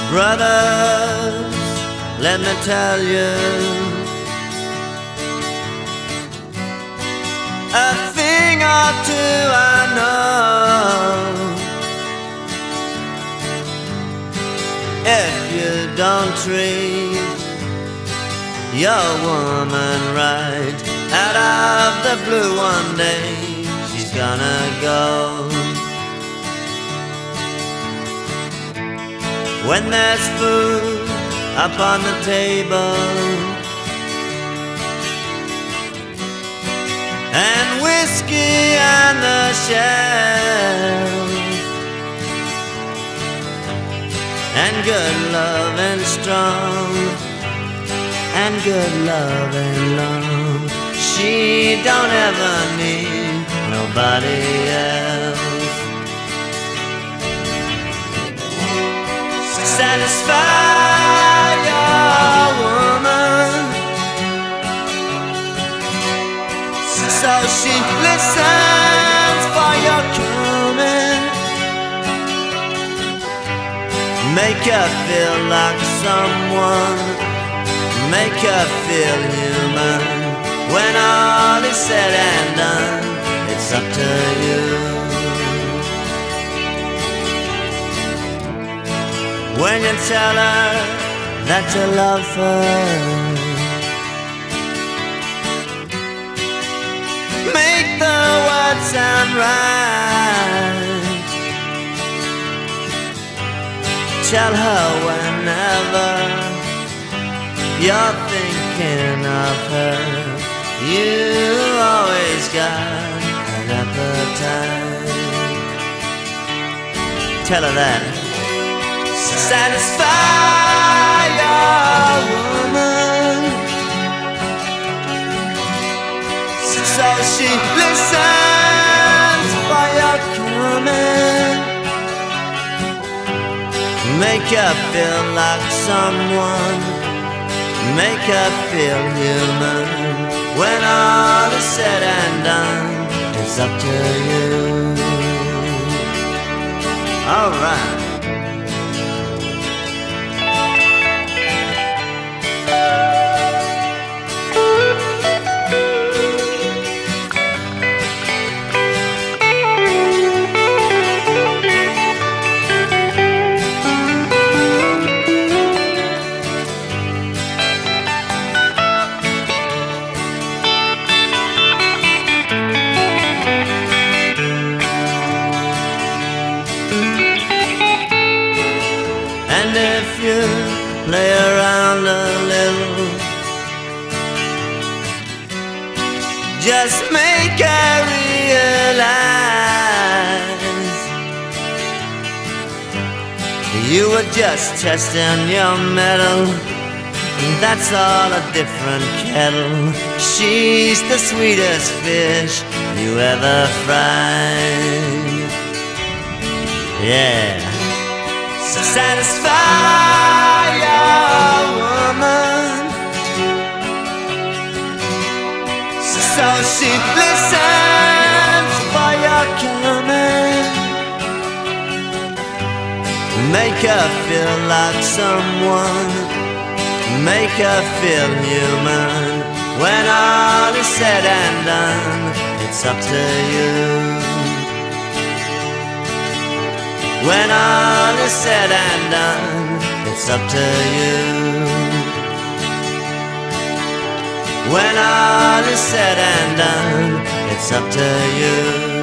Brothers, let me tell you a thing or two I know. If you don't treat your woman right, out of the blue one day she's gonna go. When there's food up on the table and whiskey on the shelf and good love and strong and good love and long, she don't ever need nobody else. Satisfy your woman so she listens for your coming. Make her feel like someone, make her feel human. When all is said and done, it's up to you. When you tell her that you love her, make the words sound right. Tell her whenever you're thinking of her, you always got an appetite. Tell her that. Satisfy your woman so she listens for your coming. Make her feel like someone, make her feel human. When all is said and done, it's up to you. All right. And if you play around a little, just make her realize you were just testing your mettle. That's all a different kettle. She's the sweetest fish you ever fried. Yeah. Satisfy your woman so she listens for your coming. Make her feel like someone, make her feel human. When all is said and done, it's up to you. When all is said and done, it's up to you. When all is said and done, it's up to you.